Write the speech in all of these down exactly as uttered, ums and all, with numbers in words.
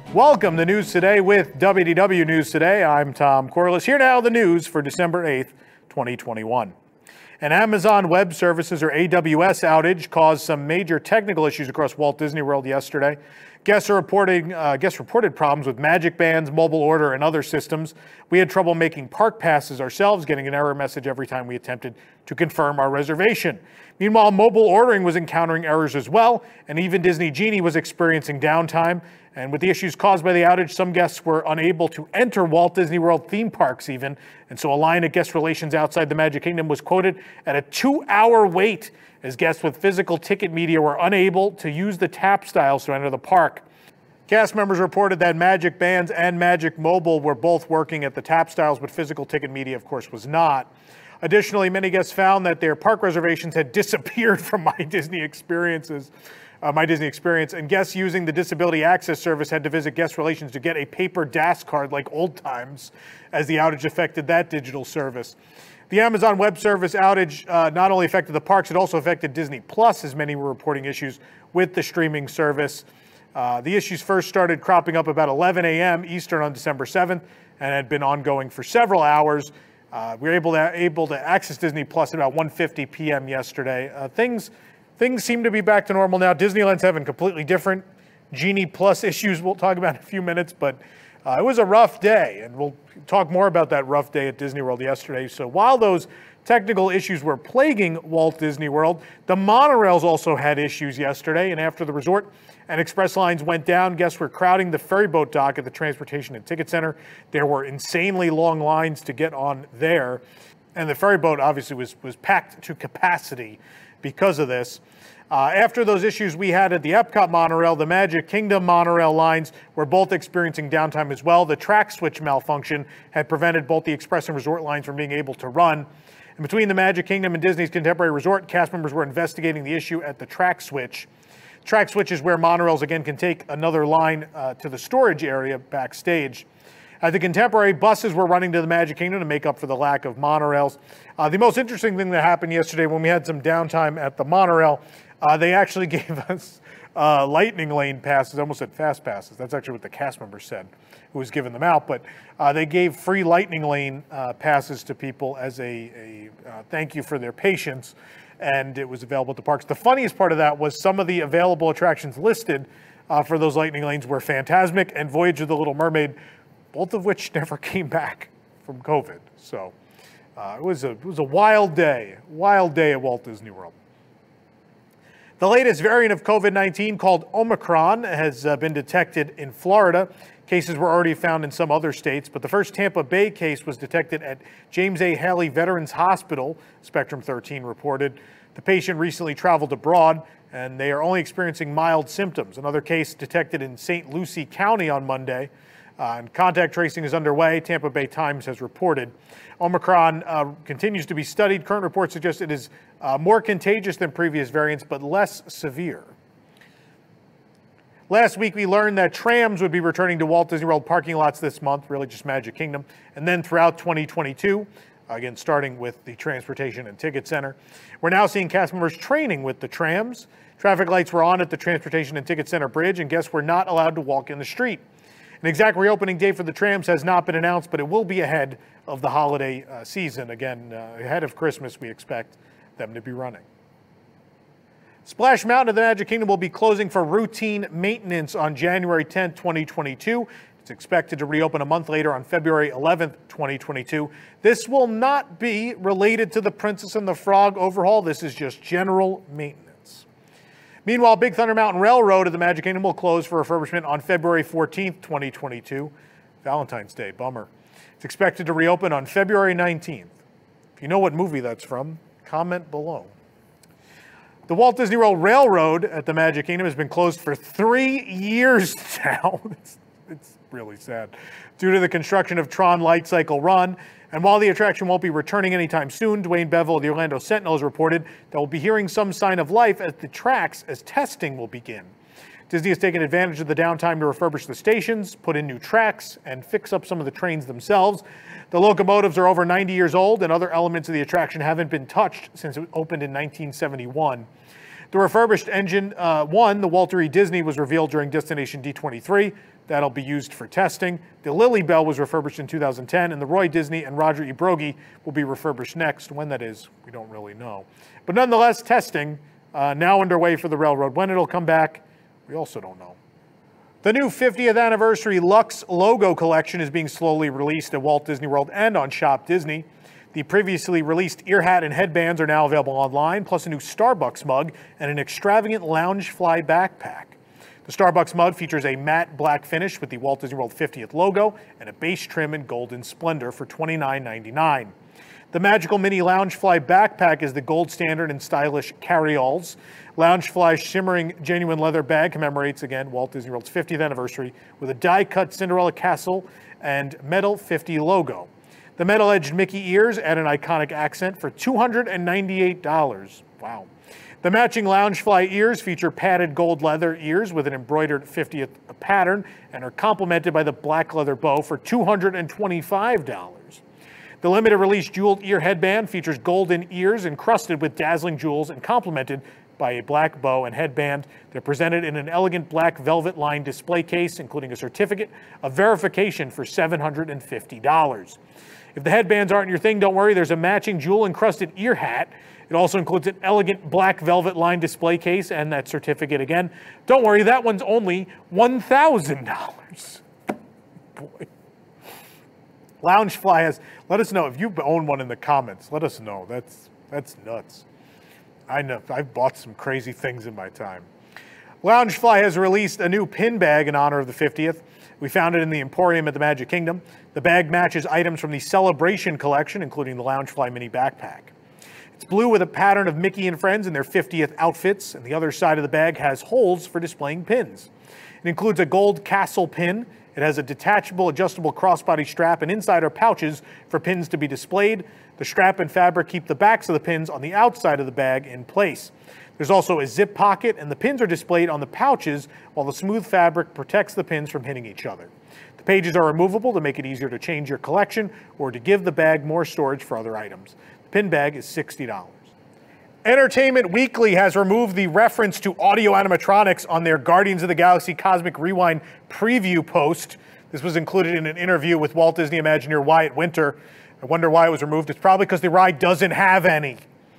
Welcome to News Today with W D W News Today. I'm Tom Corliss. Here now the news for December eighth, twenty twenty-one. An Amazon Web Services, or A W S, outage caused some major technical issues across Walt Disney World yesterday. Guests are reporting, uh, guests reported problems with Magic Bands, mobile order, and other systems. We had trouble making park passes ourselves, getting an error message every time we attempted to confirm our reservation. Meanwhile, mobile ordering was encountering errors as well, and even Disney Genie was experiencing downtime. And with the issues caused by the outage, some guests were unable to enter Walt Disney World theme parks even. And so a line at Guest Relations outside the Magic Kingdom was quoted at a two-hour wait as guests with physical ticket media were unable to use the tap styles to enter the park. Cast members reported that Magic Bands and Magic Mobile were both working at the tap styles, but physical ticket media, of course, was not. Additionally, many guests found that their park reservations had disappeared from My Disney Experiences. Uh, My Disney Experience, and guests using the Disability Access Service had to visit Guest Relations to get a paper D A S card like old times, as the outage affected that digital service. The Amazon Web Service outage uh, not only affected the parks, it also affected Disney Plus, as many were reporting issues with the streaming service. Uh, the issues first started cropping up about eleven a m Eastern on December seventh and had been ongoing for several hours. Uh, we were able to, able to access Disney Plus at about one fifty p m yesterday. Uh, things Things seem to be back to normal now. Disneyland's having completely different Genie Plus issues we'll talk about in a few minutes, but uh, it was a rough day, and we'll talk more about that rough day at Disney World yesterday. So while those technical issues were plaguing Walt Disney World, the monorails also had issues yesterday, and after the resort and express lines went down, guests were crowding the ferryboat dock at the Transportation and Ticket Center. There were insanely long lines to get on there, and the ferryboat obviously was, was packed to capacity because of this. Uh, after those issues we had at the Epcot monorail, the Magic Kingdom monorail lines were both experiencing downtime as well. The track switch malfunction had prevented both the Express and Resort lines from being able to run. And between the Magic Kingdom and Disney's Contemporary Resort, cast members were investigating the issue at the track switch. Track switch is where monorails again can take another line uh, to the storage area backstage. At the Contemporary, buses were running to the Magic Kingdom to make up for the lack of monorails. Uh, the most interesting thing that happened yesterday when we had some downtime at the monorail, uh, they actually gave us uh, lightning lane passes. I almost said fast passes. That's actually what the cast member said, who was giving them out. But uh, they gave free lightning lane uh, passes to people as a, a uh, thank you for their patience, and it was available at the parks. The funniest part of that was some of the available attractions listed uh, for those lightning lanes were Fantasmic and Voyage of the Little Mermaid, both of which never came back from COVID. So uh, it was a it was a wild day, wild day at Walt Disney World. The latest variant of COVID nineteen, called Omicron, has uh, been detected in Florida. Cases were already found in some other states, but the first Tampa Bay case was detected at James A. Haley Veterans Hospital, Spectrum thirteen reported. The patient recently traveled abroad, and they are only experiencing mild symptoms. Another case detected in Saint Lucie County on Monday. Uh, and contact tracing is underway, Tampa Bay Times has reported. Omicron uh, continues to be studied. Current reports suggest it is uh, more contagious than previous variants, but less severe. Last week, we learned that trams would be returning to Walt Disney World parking lots this month, really just Magic Kingdom, and then throughout twenty twenty-two, again, starting with the Transportation and Ticket Center. We're now seeing cast members training with the trams. Traffic lights were on at the Transportation and Ticket Center bridge, and guests were not allowed to walk in the street. An exact reopening date for the trams has not been announced, but it will be ahead of the holiday uh, season. Again, uh, ahead of Christmas, we expect them to be running. Splash Mountain at the Magic Kingdom will be closing for routine maintenance on January tenth, twenty twenty-two. It's expected to reopen a month later on February eleventh, twenty twenty-two. This will not be related to the Princess and the Frog overhaul. This is just general maintenance. Meanwhile, Big Thunder Mountain Railroad at the Magic Kingdom will close for refurbishment on February fourteenth, twenty twenty-two. Valentine's Day, bummer. It's expected to reopen on February nineteenth. If you know what movie that's from, comment below. The Walt Disney World Railroad at the Magic Kingdom has been closed for three years now. it's, it's really sad. Due to the construction of Tron Light Cycle Run. And while the attraction won't be returning anytime soon, Dwayne Bevel of the Orlando Sentinel has reported that we'll be hearing some sign of life at the tracks as testing will begin. Disney has taken advantage of the downtime to refurbish the stations, put in new tracks, and fix up some of the trains themselves. The locomotives are over ninety years old, and other elements of the attraction haven't been touched since it opened in nineteen seventy-one. The refurbished Engine uh, one, the Walter E. Disney, was revealed during Destination D twenty-three. That'll be used for testing. The Lily Bell was refurbished in two thousand ten, and the Roy Disney and Roger E. Brogy will be refurbished next. When that is, we don't really know. But nonetheless, testing uh, now underway for the railroad. When it'll come back, we also don't know. The new fiftieth anniversary Lux logo collection is being slowly released at Walt Disney World and on Shop Disney. The previously released ear hat and headbands are now available online, plus a new Starbucks mug and an extravagant Loungefly backpack. The Starbucks mug features a matte black finish with the Walt Disney World fiftieth logo and a base trim in golden splendor for twenty-nine ninety-nine. The magical mini Loungefly backpack is the gold standard in stylish carry-alls. Loungefly's shimmering genuine leather bag commemorates, again, Walt Disney World's fiftieth anniversary with a die-cut Cinderella castle and metal fifty logo. The metal-edged Mickey ears add an iconic accent for two hundred ninety-eight dollars. Wow. The matching Loungefly ears feature padded gold leather ears with an embroidered fiftieth pattern and are complemented by the black leather bow for two hundred twenty-five dollars. The limited release jeweled ear headband features golden ears encrusted with dazzling jewels and complemented by a black bow and headband. They're presented in an elegant black velvet lined display case, including a certificate of verification for seven hundred fifty dollars. If the headbands aren't your thing, don't worry, there's a matching jewel encrusted ear hat. It also includes an elegant black velvet lined display case and that certificate again. Don't worry, that one's only one thousand dollars. Boy. Loungefly has, let us know if you own one in the comments. Let us know. That's, that's nuts. I know, I've bought some crazy things in my time. Loungefly has released a new pin bag in honor of the fiftieth. We found it in the Emporium at the Magic Kingdom. The bag matches items from the Celebration collection, including the Loungefly mini backpack. It's blue with a pattern of Mickey and friends in their fiftieth outfits, and the other side of the bag has holes for displaying pins. It includes a gold castle pin. It has a detachable, adjustable crossbody strap, and inside are pouches for pins to be displayed. The strap and fabric keep the backs of the pins on the outside of the bag in place. There's also a zip pocket, and the pins are displayed on the pouches, while the smooth fabric protects the pins from hitting each other. The pages are removable to make it easier to change your collection or to give the bag more storage for other items. The pin bag is sixty dollars. Entertainment Weekly has removed the reference to audio animatronics on their Guardians of the Galaxy Cosmic Rewind preview post. This was included in an interview with Walt Disney Imagineer Wyatt Winter. I wonder why it was removed. It's probably because the ride doesn't have any.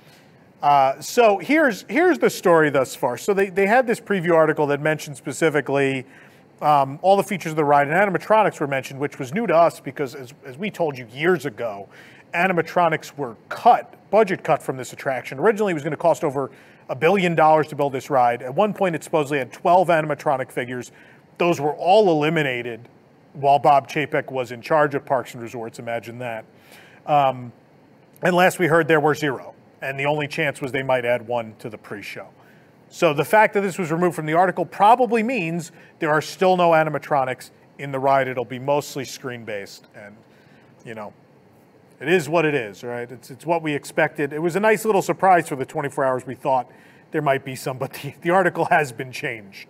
Uh, so here's, here's the story thus far. So they, they had this preview article that mentioned specifically um, all the features of the ride, and animatronics were mentioned, which was new to us because, as, as we told you years ago, animatronics were cut, budget cut from this attraction. Originally, it was going to cost over a billion dollars to build this ride. At one point, it supposedly had twelve animatronic figures. Those were all eliminated while Bob Chapek was in charge of Parks and Resorts. Imagine that. Um, and last we heard, there were zero. And the only chance was they might add one to the pre-show. So the fact that this was removed from the article probably means there are still no animatronics in the ride. It'll be mostly screen-based. And, you know, it is what it is, right? It's, it's what we expected. It was a nice little surprise for the twenty-four hours we thought there might be some, but the, the article has been changed.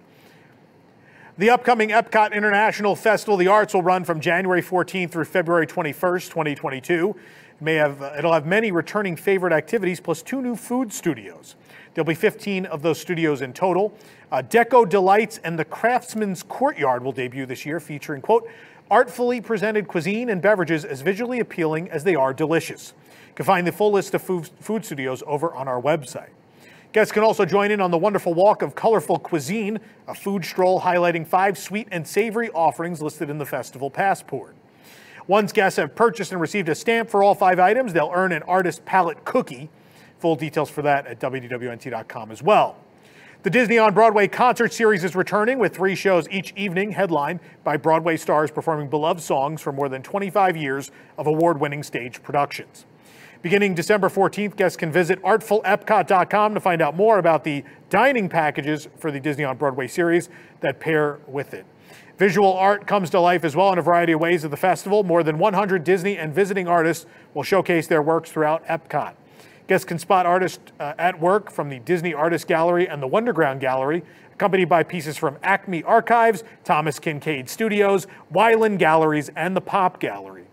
The upcoming Epcot International Festival of the Arts will run from January fourteenth through February twenty-first, twenty twenty-two. It may have, uh, it'll have many returning favorite activities plus two new food studios. There'll be fifteen of those studios in total. Uh, Deco Delights and the Craftsman's Courtyard will debut this year, featuring, quote, artfully presented cuisine and beverages as visually appealing as they are delicious. You can find the full list of food, food studios over on our website. Guests can also join in on the wonderful walk of colorful cuisine, a food stroll highlighting five sweet and savory offerings listed in the festival passport. Once guests have purchased and received a stamp for all five items, they'll earn an artist palette cookie. Full details for that at W D W N T dot com as well. The Disney on Broadway concert series is returning with three shows each evening, headlined by Broadway stars performing beloved songs from more than twenty-five years of award-winning stage productions. Beginning December fourteenth, guests can visit artful epcot dot com to find out more about the dining packages for the Disney on Broadway series that pair with it. Visual art comes to life as well in a variety of ways at the festival. More than one hundred Disney and visiting artists will showcase their works throughout Epcot. Guests can spot artists uh, at work from the Disney Artist Gallery and the Wonderground Gallery, accompanied by pieces from Acme Archives, Thomas Kincaid Studios, Wyland Galleries, and the Pop Gallery.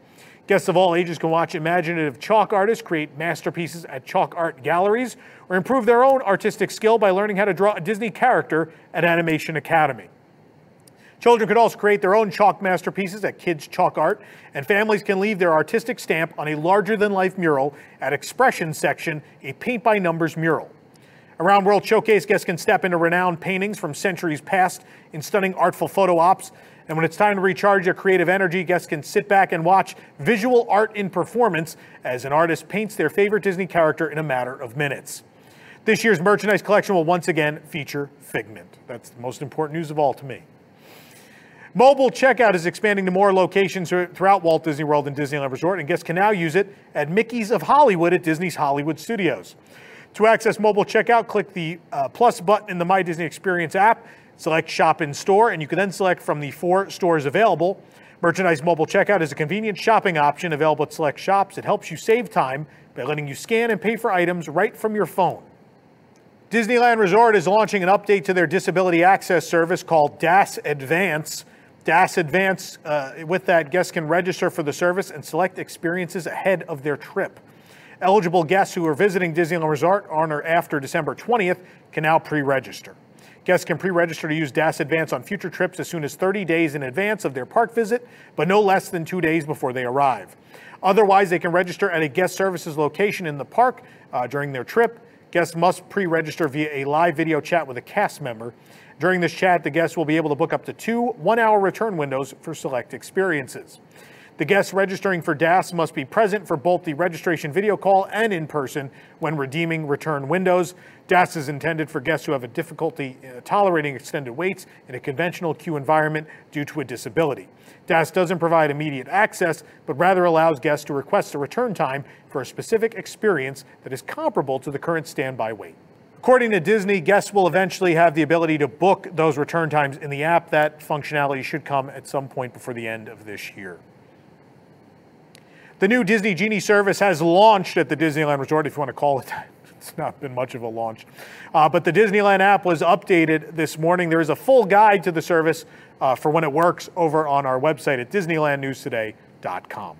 Guests of all ages can watch imaginative chalk artists create masterpieces at chalk art galleries or improve their own artistic skill by learning how to draw a Disney character at Animation Academy. Children could also create their own chalk masterpieces at Kids Chalk Art, and families can leave their artistic stamp on a larger-than-life mural at Expression Section, a paint-by-numbers mural. Around World Showcase, guests can step into renowned paintings from centuries past in stunning artful photo ops, and when it's time to recharge their creative energy, guests can sit back and watch visual art in performance as an artist paints their favorite Disney character in a matter of minutes. This year's merchandise collection will once again feature Figment. That's the most important news of all to me. Mobile checkout is expanding to more locations throughout Walt Disney World and Disneyland Resort, and guests can now use it at Mickey's of Hollywood at Disney's Hollywood Studios. To access mobile checkout, click the uh, plus button in the My Disney Experience app, select Shop in Store, and you can then select from the four stores available. Merchandise mobile checkout is a convenient shopping option available at select shops. It helps you save time by letting you scan and pay for items right from your phone. Disneyland Resort is launching an update to their disability access service called D A S Advance. D A S Advance, uh, with that, guests can register for the service and select experiences ahead of their trip. Eligible guests who are visiting Disneyland Resort on or after December twentieth can now pre-register. Guests can pre-register to use D A S Advance on future trips as soon as thirty days in advance of their park visit, but no less than two days before they arrive. Otherwise, they can register at a guest services location in the park uh, during their trip. Guests must pre-register via a live video chat with a cast member. During this chat, the guests will be able to book up to two one-hour return windows for select experiences. The guests registering for D A S must be present for both the registration video call and in person when redeeming return windows. D A S is intended for guests who have a difficulty uh, tolerating extended waits in a conventional queue environment due to a disability. D A S doesn't provide immediate access, but rather allows guests to request a return time for a specific experience that is comparable to the current standby wait. According to Disney, guests will eventually have the ability to book those return times in the app. That functionality should come at some point before the end of this year. The new Disney Genie service has launched at the Disneyland Resort, if you want to call it that. It's not been much of a launch. Uh, but the Disneyland app was updated this morning. There is a full guide to the service uh, for when it works over on our website at disneyland news today dot com.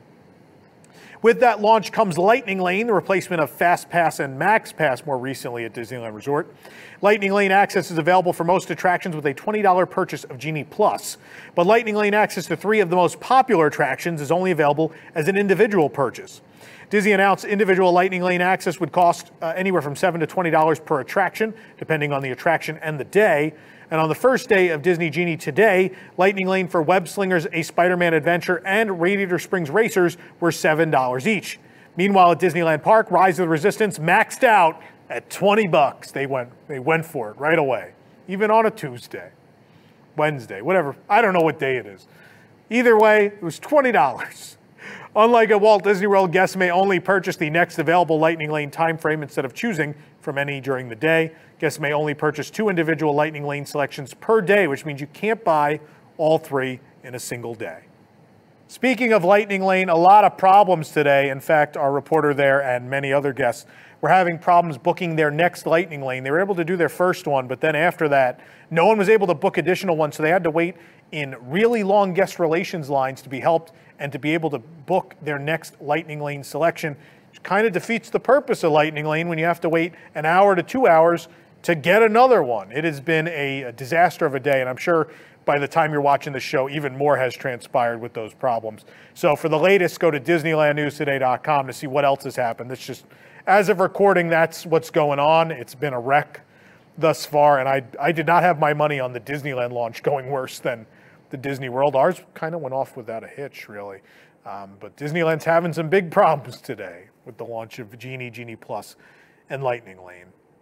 With that launch comes Lightning Lane, the replacement of Fast Pass and Max Pass more recently at Disneyland Resort. Lightning Lane access is available for most attractions with a twenty dollar purchase of Genie Plus. But Lightning Lane access to three of the most popular attractions is only available as an individual purchase. Disney announced individual Lightning Lane access would cost uh, anywhere from seven to twenty dollars per attraction, depending on the attraction and the day. And on the first day of Disney Genie today, Lightning Lane for Web Slingers, A Spider-Man Adventure, and Radiator Springs Racers were seven dollars each. Meanwhile, at Disneyland Park, Rise of the Resistance maxed out at twenty bucks. They went, they went for it right away, even on a Tuesday, Wednesday, whatever. I don't know what day it is. Either way, it was twenty dollars. Unlike at Walt Disney World, guests may only purchase the next available Lightning Lane time frame instead of choosing from any during the day. Guests may only purchase two individual Lightning Lane selections per day, which means you can't buy all three in a single day. Speaking of Lightning Lane, a lot of problems today. In fact, our reporter there and many other guests were having problems booking their next Lightning Lane. They were able to do their first one, but then after that, no one was able to book additional ones, so they had to wait in really long guest relations lines to be helped and to be able to book their next Lightning Lane selection, which kind of defeats the purpose of Lightning Lane when you have to wait an hour to two hours to get another one. It has been a, a disaster of a day, and I'm sure by the time you're watching the show, even more has transpired with those problems. So for the latest, go to disneyland news today dot com to see what else has happened. It's just, as of recording, that's what's going on. It's been a wreck thus far, and I, I did not have my money on the Disneyland launch going worse than the Disney World. Ours kind of went off without a hitch, really. Um, but Disneyland's having some big problems today with the launch of Genie, Genie Plus, and Lightning Lane.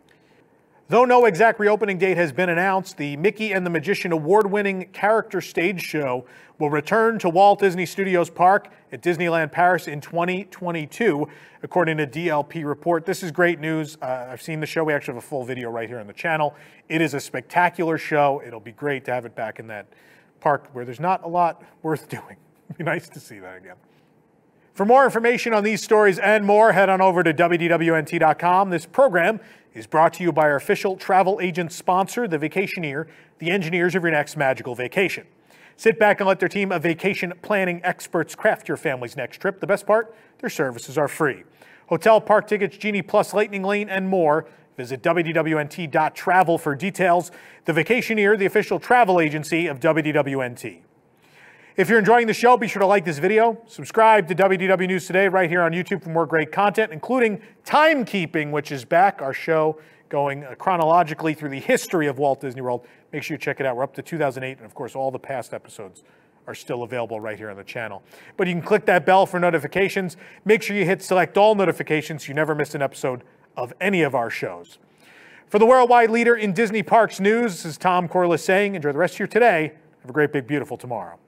Though no exact reopening date has been announced, the Mickey and the Magician award-winning character stage show will return to Walt Disney Studios Park at Disneyland Paris in twenty twenty-two, according to D L P Report. This is great news. Uh, I've seen the show. We actually have a full video right here on the channel. It is a spectacular show. It'll be great to have it back in that park where there's not a lot worth doing. It'd be nice to see that again. For more information on these stories and more, head on over to W D W N T dot com. This program is brought to you by our official travel agent sponsor, The Vacationeer, the engineers of your next magical vacation. Sit back and let their team of vacation planning experts craft your family's next trip. The best part, their services are free. Hotel, park tickets, Genie Plus, Lightning Lane, and more. Visit W D W N T dot travel for details. The Vacationeer, the official travel agency of W D W N T. If you're enjoying the show, be sure to like this video. Subscribe to W D W News Today right here on YouTube for more great content, including Timekeeping, which is back, our show going chronologically through the history of Walt Disney World. Make sure you check it out. We're up to two thousand eight, and of course, all the past episodes are still available right here on the channel. But you can click that bell for notifications. Make sure you hit select all notifications so you never miss an episode of any of our shows. For the worldwide leader in Disney Parks news, this is Tom Corliss saying, enjoy the rest of your today. Have a great, big, beautiful tomorrow.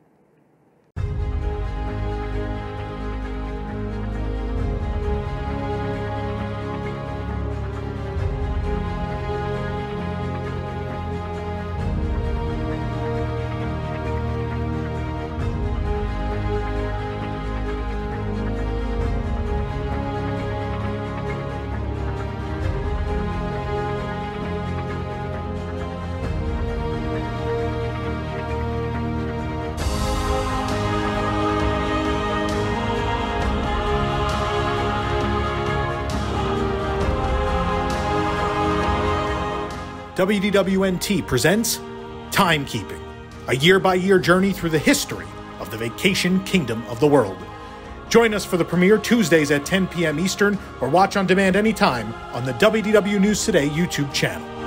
W D W N T presents Timekeeping, a year-by-year journey through the history of the vacation kingdom of the world. Join us for the premiere Tuesdays at ten p m Eastern, or watch on demand anytime on the W D W News Today YouTube channel.